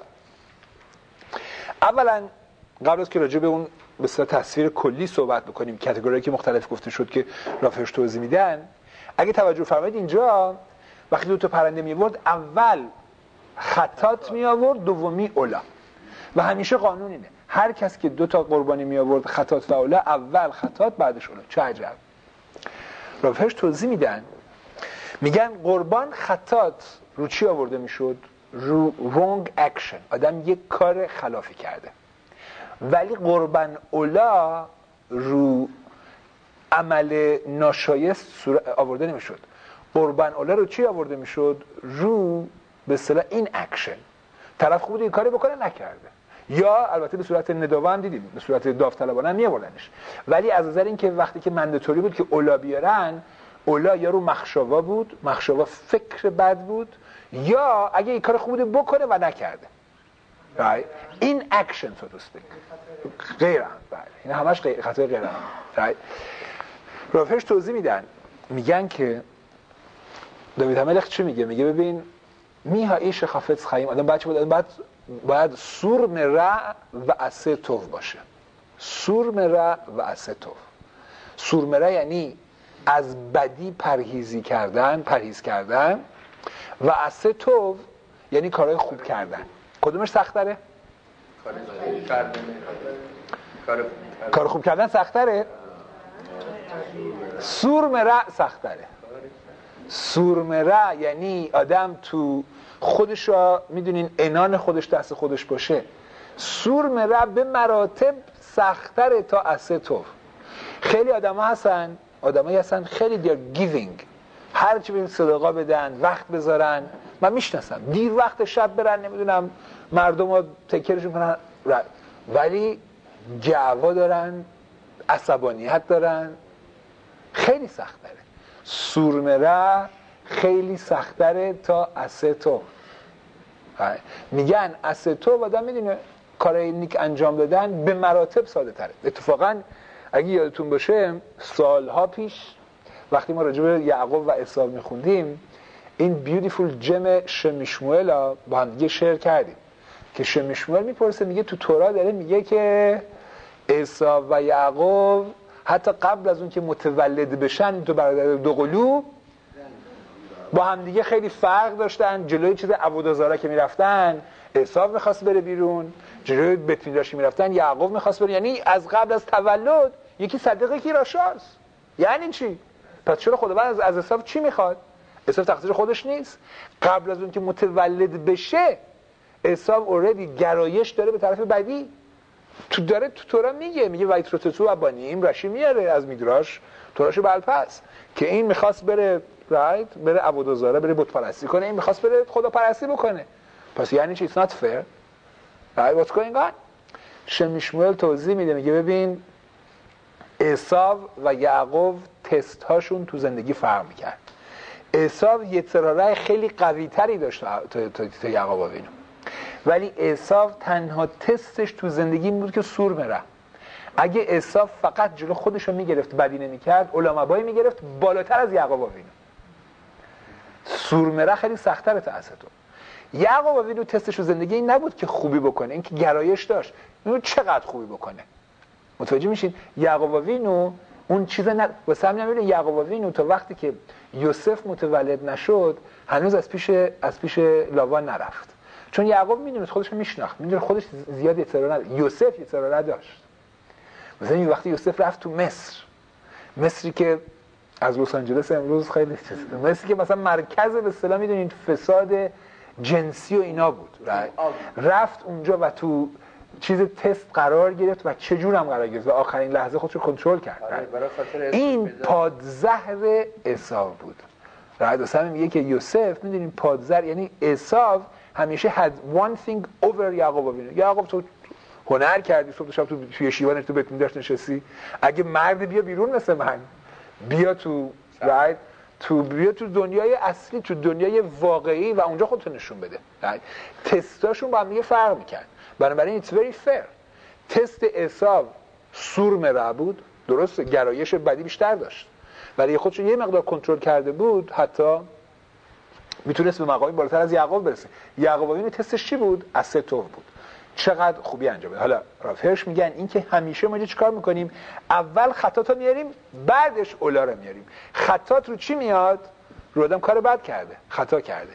اولا قبل از که راجع به اون به صورت تصویر کلی صحبت بکنیم، کاتگوری‌هایی که مختلف گفته شد که رافعش توضیح میدن، اگه توجه فرمایید اینجا وقتی 2 تا پرنده میورد اول خطات می آورد، دومی اولا. و همیشه قانون اینه هر کس که 2 تا قربانی می آورد خطات و اولا، اول خطات بعدش اولا. چه عجب. رافعش توضیح میدن، میگن قربان خطات رو چی آورده میشد؟ رو wrong action، آدم یک کار خلافی کرده. ولی قربان اولا رو عمل ناشایست آورده نمیشد. قربان اولا رو چی آورده میشد؟ رو به اصطلاح این اکشن، طرف خوب این کاری بکنه نکرده، یا البته به صورت نداوه هم دیدیم به صورت داوطلبانه هم میآوردنش. ولی از نظر اینکه وقتی که مندتوری بود که اولا بیارن، اولا یا رو مخشوا بود، مخشوا فکر بد بود، یا اگه این کار خوب بکنه و نکرده. این اکشن تو دوست غیر هم. بله این همش خطای غیر هم. رافعش توضیح میدن، میگن که داوید هملخ چی میگه؟ میگه ببین میها ایش خافت خیم، آدم بچه باید سورم رع و عصه توف باشه. سورم رع و عصه توف. سورم رع یعنی از بدی پرهیز کردن و عصه توف یعنی کارهای خوب کردن. کدومش سخت تره؟ کار خوب کردن سخت تره؟ سورم رع سخت تره. سورم رع یعنی آدم تو خودش را میدونین انان خودش دست خودش باشه. سورم رع به مراتب سخت‌تره تا عصه توف. خیلی آدمایی هستن خیلی دیر گیوینگ، هر چی ببین صدقه بدن، وقت بذارن. من میشناسم دیر وقت شب برن نمیدونم مردم رو تکرشون کنن، ولی جعوا دارن، عصبانیت دارن. خیلی سخت‌تره. سورم رع خیلی سخت‌تره تا عصه توف. میگن عصه توف آدم میدونه کارهای نیک انجام دادن به مراتب ساده تره. اتفاقا اگه یادتون باشه سالها پیش وقتی ما راجع به یعقوب و عیسی میخوندیم، این بیوتیفول جم شمیشموئل با هم دیگه شیر کردیم که شمیشموئل میپرسه، میگه تو تورات داره میگه که عیسی و یعقوب حتی قبل از اون که متولد بشن این تو برادر دوقلو با هم دیگه خیلی فرق داشتن. جلوی چیز عبودازارا که میرفتن عیسی میخواست بره بیرون، جلوی بیت میدرش میرفتن یعقوب میخواست بره. یعنی از قبل از تولد یکی صدیق یکی راشاست. یعنی چی؟ پس چرا خداوند از عیسی چی میخواد؟ عیسی تقصیر خودش نیست. قبل از اون که متولد بشه عیسی اوردی گرایش داره به طرف بدی. تو تورا میگه وایتروتو ابانیم رشی میاره از میدراش توراشو بلپس که این میخواست بره بره عبودازاره، بره بت پرستی کنه، این میخواست بره خدا پرستی بکنه. پس یعنی چی؟ It's not fair. What's going on? شمیشموئل توضیح میده، میگه ببین عیسی و یعقوب تست هاشون تو زندگی فرق میکرد. عیسی یتراره خیلی قوی تری داشت تا یعقوب وینو، ولی عیسی تنها تستش تو زندگی بود که سور میره. اگه عیسی فقط جلو خودش رو میگرفت بدی نمیکرد، علمابایی میگرفت بالاتر از یعقوب وینو. سور میره خیلی سخت‌تره تا عصا تو. یعقوب وینو تستش تو زندگی این نبود که خوبی بکنه، این که گرایش داشت اینو چقدر خوبی بکنه. متوجه میشین؟ یعقوب وینو اون چیزا واسه همین میگه یعقوب وینو تا وقتی که یوسف متولد نشد هنوز از پیش لاوان نرفت، چون یعقوب میدونه خودش رو میشناخت، میدونه خودش زیاد اعتراض نداره. یوسف اعتراض نداشت. مثلا وقتی یوسف رفت تو مصری که از لس آنجلس امروز خیلی چیزه، مصری که مثلا مرکز به اصطلاح میدونید فساد جنسی و اینا بود، رفت اونجا و تو چیز تست قرار گرفت و چه جور هم قرار گرفت و آخرین لحظه خودش رو کنترل کرد. این پادزهر عیسی بود. رایت واسه میگه که یوسف میدونین پادزر، یعنی عیسی همیشه had one thing over یعقوب. یعقوب تو هنر کردی، صبح شب تو یشیوان تو بیت میداش نشستی، اگه مرد بیا بیرون مثل من، بیا تو رایت بیا تو دنیای اصلی، تو دنیای واقعی و اونجا خودتو نشون بده. تستاشون با هم دیگه فرق میکنن، بنابراین it's very fair. تست عیسی سورمرا بود، درست گرایش بدی بیشتر داشت ولی خودش یه مقدار کنترل کرده بود، حتی میتونست به مقامی بالاتر از یعقوب برسه. یعقوب این تستش چی بود؟ استوف بود، چقدر خوبی انجام بده. حالا رالف هرش میگن این که همیشه ما چیکار میکنیم؟ اول خطات رو میاریم بعدش اولا رو میاریم. خطات رو چی میاد؟ رو آدم کار بد کرده، خطا کرده.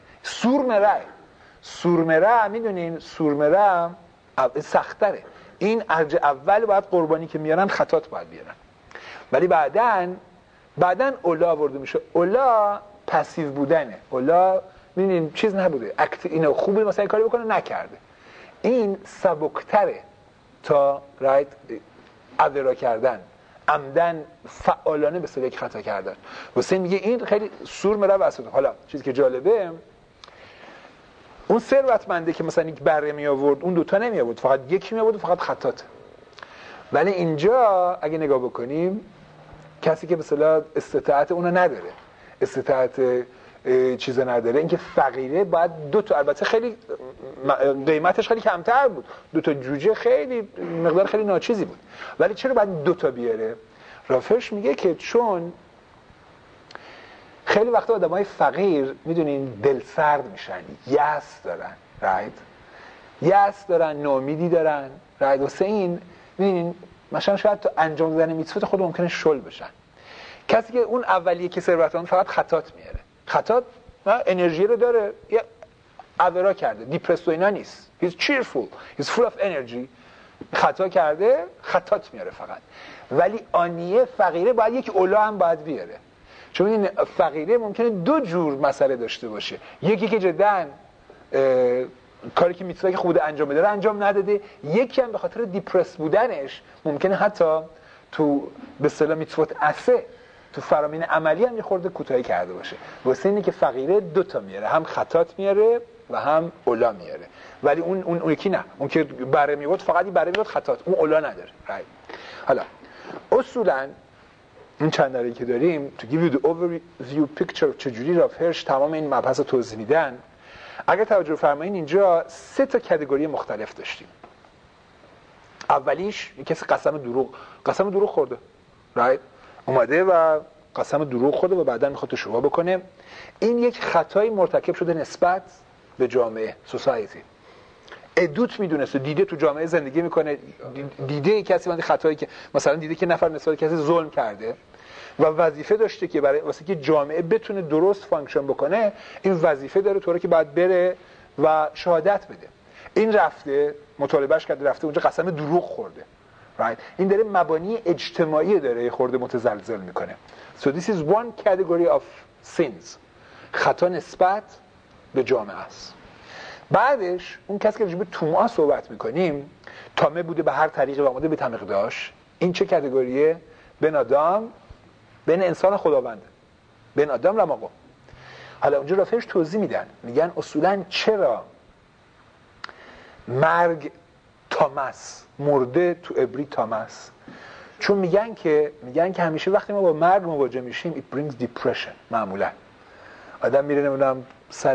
سورمرا میدونین سورمرا سخت‌تره. این ارج اول باید قربانی که میارن خطات باید بیارن، ولی بعدن اولا آورده میشه. اولا پسیو بودنه، اولا میدونین چیز نبوده، اینو خوبه مثلا این کاری بکنه نکرده. این سبکتره تا رایت عذرا کردن، عمدن فعالانه به سبب خطا کردن. حسین میگه این خیلی سورمرا وسط. حالا چیزی که جالبه، اون ثروتمنده که مثلا یک بره می آورد، اون دوتا نمی آورد، فقط یکی می آورد و فقط خطاته. ولی اینجا اگه نگاه بکنیم کسی که مثلا استطاعت اونو نداره، استطاعت چیز نداره، اینکه فقیره باید دوتا، البته خیلی قیمتش خیلی کمتر بود، دوتا جوجه خیلی مقدار خیلی ناچیزی بود، ولی چرا باید دوتا بیاره؟ رافرش میگه که چون خیلی وقتا آدمای فقیر میدونین دلسرد میشن، یأس دارن، رایت یأس دارن، ناامیدی دارن، رایت واسه این میدونین مثلا شاید تو انجام دادن میتوت خود ممکنه شل بشن. کسی که اون اولیه که ثروتمند فقط خطات میاره، خطات انرژی رو داره، یه عذرا کرده، دیپرس و اینا نیست، he's cheerful, he's full of energy، خطا کرده خطات میاره فقط. ولی آنیه فقیره باید یک اولا هم باید بیاره، چون این فقیره ممکنه دو جور مسئله داشته باشه، یکی که جداً کاری که میتونه که خود انجام بده رو انجام نداده، یکی هم به خاطر دیپرس بودنش ممکنه حتی تو به اصطلاح میتوت اسه تو فرامین عملی هم میخورده کوتاهی کرده باشه. واسه اینه که فقیره دوتا میاره، هم خطات میاره و هم اولا میاره. ولی اون یکی نه، اون که بره میود فقط بره میود خطات، اون اولا نداره. حالا اصولا این چند داری که داریم تو give you the overview picture چجوری رالف هرش تمام این مبحث رو توضیح میدن. اگر توجه فرمایین اینجا 3 تا کاتگوری مختلف داشتیم. اولیش کسی قسم دروغ خورده، رایت اومده و قسم دروغ خورده و بعداً میخواد تو شوا بکنه. این یک خطایی مرتکب شده نسبت به جامعه، سوسایتی. ادوت میدونسته، دیده تو جامعه زندگی میکنه، دیده کسی من خطایی که مثلا دیده که نفر نسبت کسی ظلم کرده و وظیفه داشته که برای واسه که جامعه بتونه درست فانکشن بکنه، این وظیفه داره طوری که باید بره و شهادت بده. این رفته مطالبهش کرده، رفته اونجا قسم دروغ خورده، right؟ این داره مبانی اجتماعی داره خورده متزلزل میکنه. So this is one category of sins. خطا نسبت به جامعه است. بعدش اون کسی که راجع به توما صحبت میکنیم، تامه بوده به هر طریقی و آماده به تمقداش. این چه کاتگوریه؟ بین آدم، بین انسان خداونده، بین آدم و مقام. حالا اونجا رافرش توضیح میدن، میگن اصولا چرا مرگ تامس، مرده تو عبری تامس، چون میگن که همیشه وقتی ما با مرگ مواجه میشیم it brings depression. معمولا آدم میره نمیدونم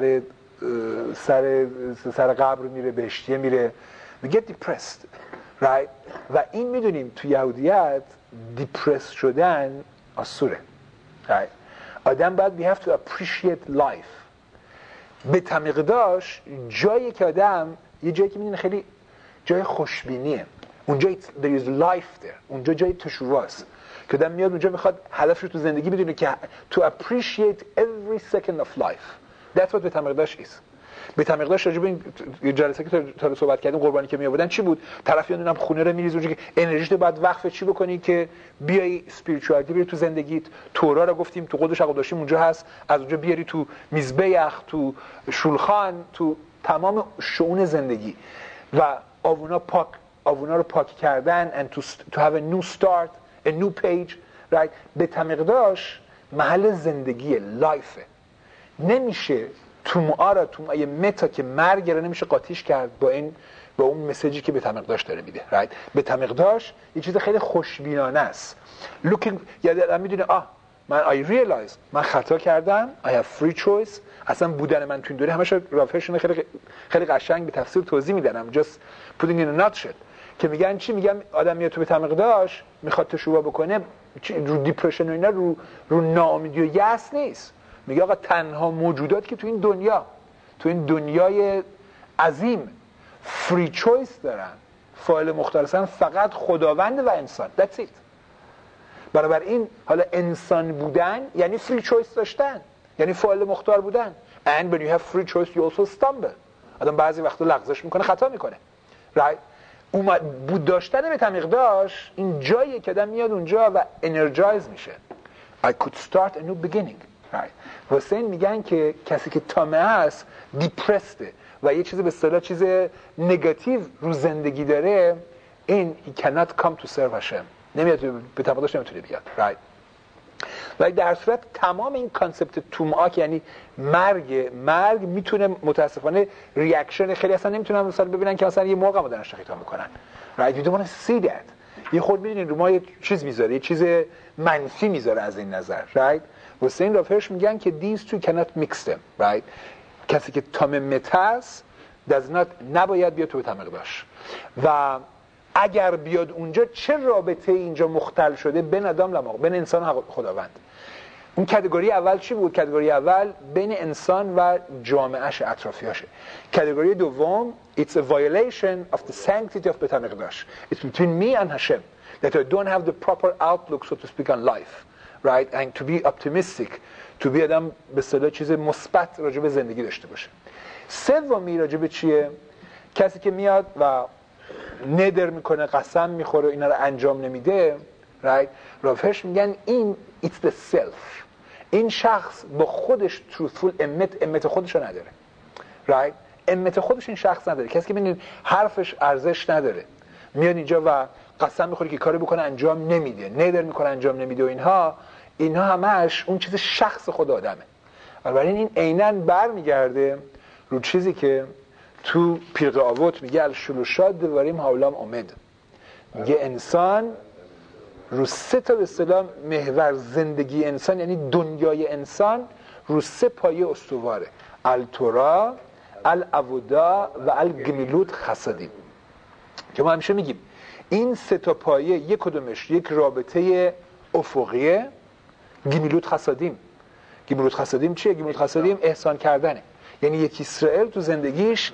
سر قبر میره، بهشتیه میره، we get depressed, right؟ و این میدونیم تو یهودیت دیپرس شدن آسوره، right؟ آدم باید we have to appreciate life. به تمیقداش جایی که آدم یه جایی که میدونه خیلی جای خوشبینیه، اونجا there is life there، اونجا جای تشوواست که آدم میاد اونجا میخواد هدفش تو زندگی بدونه که to appreciate every second of life. That's what به تمیقداش is. به تمیقداش راجع به این جلسه که تا صحبت کردیم قربانی که میآوردن چی بود؟ طرف میاد خونه رو میریزه اونجا که انرژیت بعد وقف چی بکنی که بیای اسپریچوالیتی بری تو زندگیت. تورا رو گفتیم تو قدش عقب داشتیم اونجا هست، از اونجا بیاری تو میزبیخ، تو شولخان، تو تمام شؤون زندگی و آوونا رو پاک کردن and to have a new start, a new page, right؟ به تمیقداش محل زندگی، لایفه. نمیشه تومعه متا که مرگ رو نمیشه قاطیش کرد با اون مسیجی که به تمقداش داره میده. right؟ به تمقداش یه چیز خیلی خوشبینانه است. یعنی آدم میدونه من I realize من خطا کردم، I have free choice. اصلا بودن من تو این دوره همش رافرشون خیلی قشنگ به تفسیر توضیح میدنم. just putting in a nutshell که میگن چی؟ میگن آدم میاد تو به تمقداش میخواد تشوبه بکنه، رو دیپرشن و اینا، رو ناامیدی و یأس نیست. میگه آقا تنها موجودات که تو این دنیای عظیم فری چویس دارن، فاعل مختارسن، فقط خداوند و انسان. That's it. بنابراین حالا انسان بودن یعنی فری چویس داشتن، یعنی فاعل مختار بودن. And when you have free choice you also stumble. آدم بعضی وقتا لغزش میکنه، خطا میکنه. right؟ بود داشتن به تمیقداش این جاییه که آدم میاد اونجا و انرژایز میشه. I could start a new beginning. right؟ حسین میگن که کسی که طامعه است دیپرسته و یه چیزی به اصطلاح چیز نگاتیو رو زندگی داره، این he cannot come to serve هاشم، نمیاد به تمقداش نمیتونه بیاد. right؟ و در صورت تمام این کانسپت تومعه یعنی مرگ میتونه متاسفانه ریاکشن خیلی اصلا نمیتونن مثلا ببینن که مثلا یه موقع مدرن شخیطان میکنن. right؟ you don't want to see that. یه خود میدونین رو ما یه چیز میذاره، یه چیز منفی میذاره از این نظر. right؟ حسین رافرش میگن که these two cannot mix them. right؟ کسی که تاممت هست نباید بیاد تو تمقداش و اگر بیاد اونجا چه رابطه اینجا مختل شده بین بین انسان و خداوند. اون کاتگوری اول چی بود؟ کاتگوری اول بین انسان و جامعهش اطرافیاشه. کاتگوری دوم it's a violation of the sanctity of بیت المقدس. It's between me and Hashem that I don't have the proper outlook so to speak on life. right? and to be optimistic, to be آدم به اصطلاح چیز مثبت راجع به زندگی داشته باشه. سومی راجع به چیه؟ کسی که میاد و ندر میکنه، قسم میخوره، اینا رو انجام نمیده. right؟ رافرش میگن این it's the self. این شخص با خودش truthful امت خودش رو نداره. right؟ امت خودش این شخص نداره. کسی که ببینید حرفش ارزش نداره، میاد اینجا و قسم میخوره که کاری بکنه انجام نمیده، ندر میکنه انجام نمیده و اینها همش اون چیز شخص خود آدمه. بنابراین این عیناً برمیگرده رو چیزی که تو پیرق آوت میگه الشلوشات دواریم حولام اومد. میگه انسان رو سه تا به اصطلاح محور زندگی انسان، یعنی دنیای انسان رو سه پایه استواره: التورا، العبودا و الگمیلوت خسادیم. که ما همیشه میگیم این سه تا پایه یک کدومش یک رابطه افقیه. گمیلوت خسادیم. گمیلوت خسادیم چیه؟ گمیلوت خسادیم احسان کردنه. یعنی یک اسرائیل تو زندگیش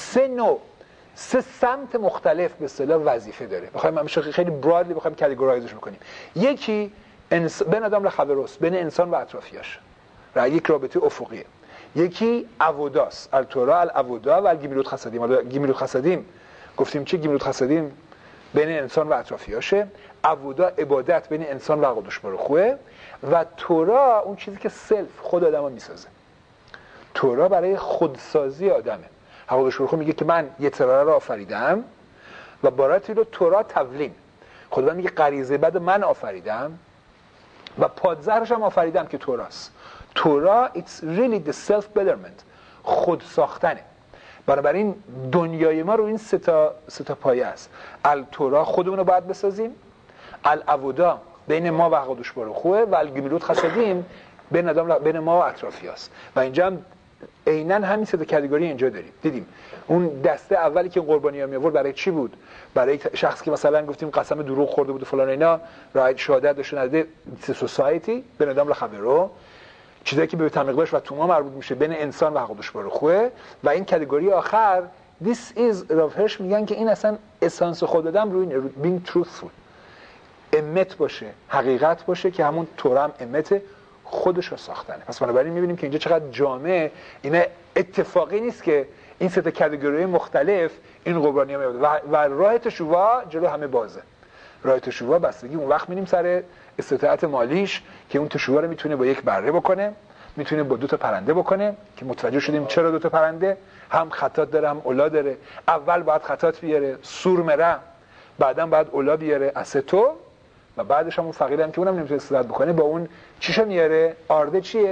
سه سمت مختلف به اصطلاح وظیفه داره. بخوایم همیشه خیلی برادلی بخوایم کاتگورایزش بکنیم. یکی بین آدم لخبروس، بین انسان و اطرافیاش، یک رابطه افقیه. یکی عبوداست، التورا، العبودا و الگمیلوت خسادیم. حالا گمیلوت خسادیم گفتیم چی؟ گمیلوت خسادیم بین انسان و اطرافیاشه. عبودا عبادت بین انسان و قدوش بروخوه. و تورا اون چیزی که سلف خود آدمو میسازه. تورا برای خودسازی آدمه. قدوش بروخوه میگه که من یه ترا رو آفریدم و باراتی رو تورا تولین. خداوند میگه غریزه بد من آفریدم و پادزرش هم آفریدم که توراست. تورا it's really the self betterment، خود ساختنه. بنابراین دنیای ما رو این سه تا پایه است. التورا خودمون رو باید بسازیم، العبودا بین ما و قدوش بروخوه و الگمیلوت خسادیم بین ما و اطرافیاست. و اینجا هم عیناً همین سه تا کاتگوری اینجا داریم. دیدیم اون دسته اولی که قربانی‌ها می آورد برای چی بود؟ برای شخصی که مثلا گفتیم قسم دروغ خورده بود و فلان اینا، رایت شهادت داشته نده سوسایتی بین آدم لخبرو، چیزایی که به تمقداش و توما مربوط میشه بین انسان و قدوش بروخوه. و این کاتگوری آخر this is رافرش میگن که این اصلا اسانس خود آدم روی being truthful، امت باشه، حقیقت باشه، که همون تورم امت خودش رو ساختنه. پس بنابراین میبینیم که اینجا چقدر جامع، اینا اتفاقی نیست که این سه تا کاتگوری مختلف این قربانی‌ها میاد و راه تشووا جلو همه بازه. راه تشووا بستگی اون وقت می‌بینیم سر استطاعت مالیش که اون تشووا رو میتونه با یک بره بکنه، میتونه با 2 تا پرنده بکنه، که متوجه شدیم چرا 2 تا پرنده، هم خطات داره هم اولا داره. اول باید خطات بیاره سور مره، بعداً باید اولا بیاره استو، و بعدش هم اون فقیرم که اونم نمیتونه استفاده بکنه با اون چیشو میاره. آرده چیه؟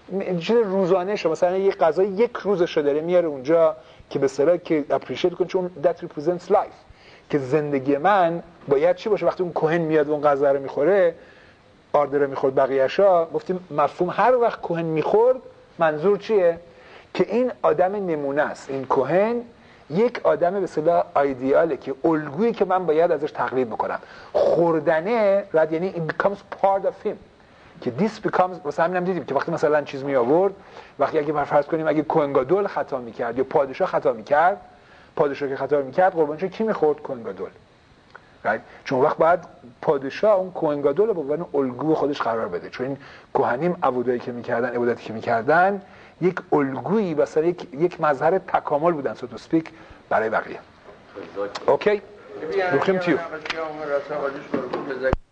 چیز روزانه شه، مثلا یه غذای یک روزشو داره میاره اونجا که به اصطلاح که اپریشیت کنه، چون that represents life، که زندگی من باید چی باشه. وقتی اون کهن میاد و اون غذا رو میخوره، آردر میخورد بقیه‌شا، گفتیم مفهوم هر وقت کهن میخورد منظور چیه؟ که این آدم نمونه است، این کهن یک آدم به اصطلاح ایدئاله که الگویی که من باید ازش تقلید بکنم. خوردنه رد یعنی it becomes part of him، که this becomes. مثلا همین هم دیدیم که وقتی مثلا چیز می آورد، وقتی اگه فرض کنیم اگه کوهنگادول خطا میکرد یا پادشاه خطا میکرد، پادشاه که خطا میکرد قربانش کی میخورد؟ کوهنگادول. چون وقت بعد پادشاه اون کوهنگادول رو به عنوان الگو خودش قرار بده، چون این کهنیم عبادتی که میکردن، عبادتی که میکردن یک الگویی مثلا یک مظهر تکامل بودن سو تو اسپیک برای بقیه. اوکی؟ روخیم تیو